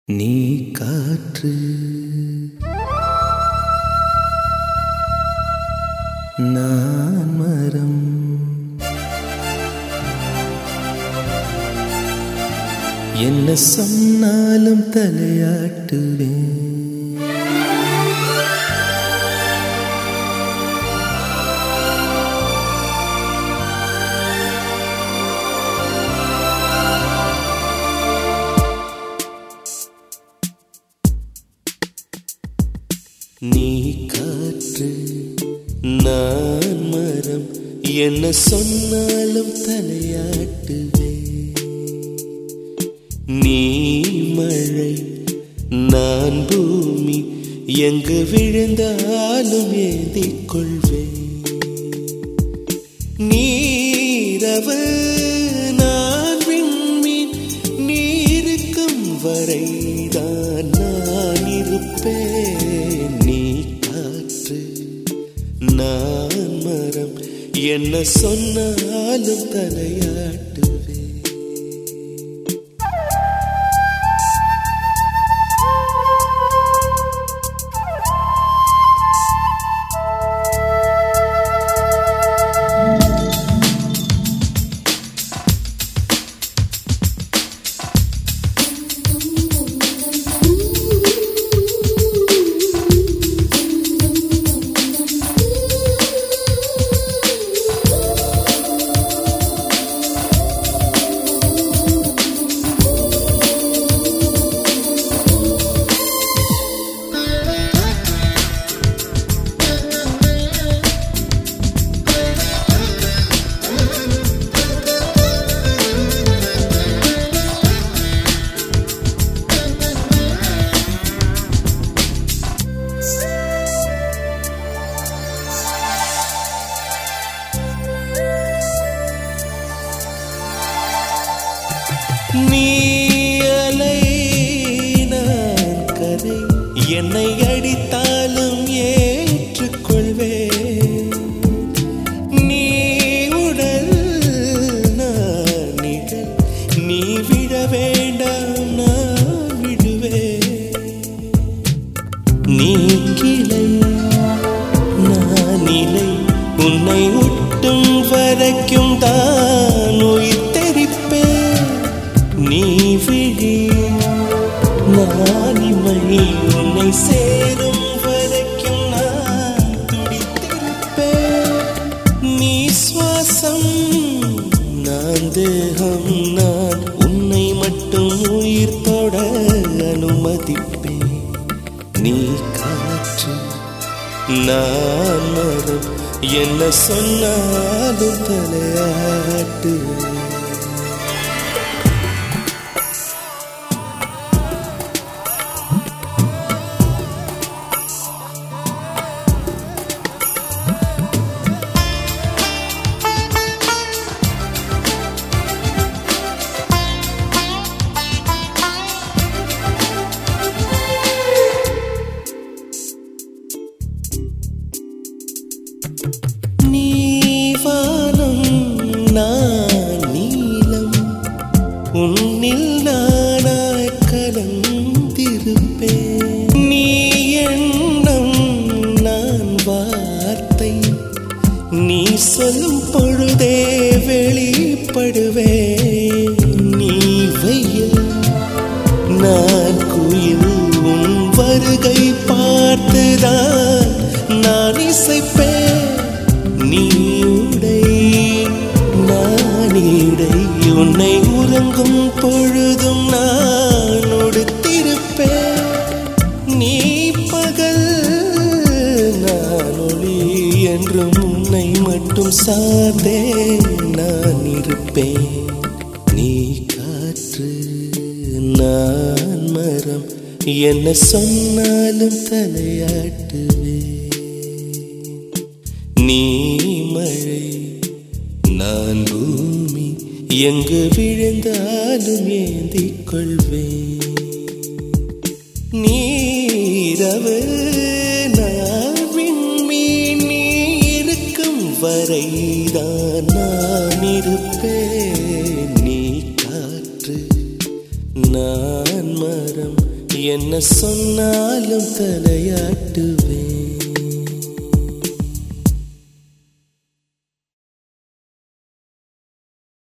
நீ காற்று நான் மரம், என்ன சொன்னாலும் தலையாட்டுவேன். நீ காற்று நான் மரம், என்ன சொன்னாலும் தலையாட்டுவே. நீ மழை நான் பூமி, எங்கு விழுந்தாலும் ஏந்திக் கொள்வேன். நீரவு நான் விண்மீன், நீருக்கும் வரைதான் நான் இருப்பேன். நீ காற்று நான் மரம், என்ன சொன்னாலும் தலையாட்டுவே. நீ அலை நான் கரை, என்னை அடித்தாலும் ஏற்றுக்கொள்வேன். நீ உடல் நான் நிழல், நீ விட வேண்டாம் நான் விடுவேன். நீ கிளை நான் இலை, உன்னை ஒட்டும் வரைக்கும் தான் உயிர் தெரிப்பேன். நீ விழி நான் இமை, உன்னை சேரும் வரைக்கும் நான் துடித்திருப்பேன். நீ சுவாசம் நான் தேகம், நான் உன்னை மட்டும் உயிர் தொட அனுமதிப்பேன். நீ காற்று நான் மரம், என்ன சொன்னாலும் தலையாட்டுவேன். நான் நீலம், உன்னில் நானாய் கலந்திருப்பேன். நீ எண்ணம் நான் வார்த்தை, நீ சொல்லும் பொழுதே வெளிப்படுவேன். நீ வெயில் நான் குயில், உன் வருகை பார்த்துதான் நான் இசைப்பேன். நீ உடை நான் இடை, உன்னை உறங்கும் பொழுதும் நான் உடுத்திருப்பேன். நீ பகல் நான் ஒளி, என்றும் உன்னை மட்டும் சார்ந்தே நான் இருப்பேன். நீ காற்று நான் மரம், என்ன சொன்னாலும் தலையாட்டுவேன். நீ மழை நான் பூமி, எங்கு விழுந்தாலும் ஏந்திக் கொள்வேன். நீரவு நான் விண்மீன், நீ இருக்கும் வரைதான் நான் இருப்பேன். நீ காற்று நான் மரம், என்ன சொன்னாலும் தலையாட்டுவேன்.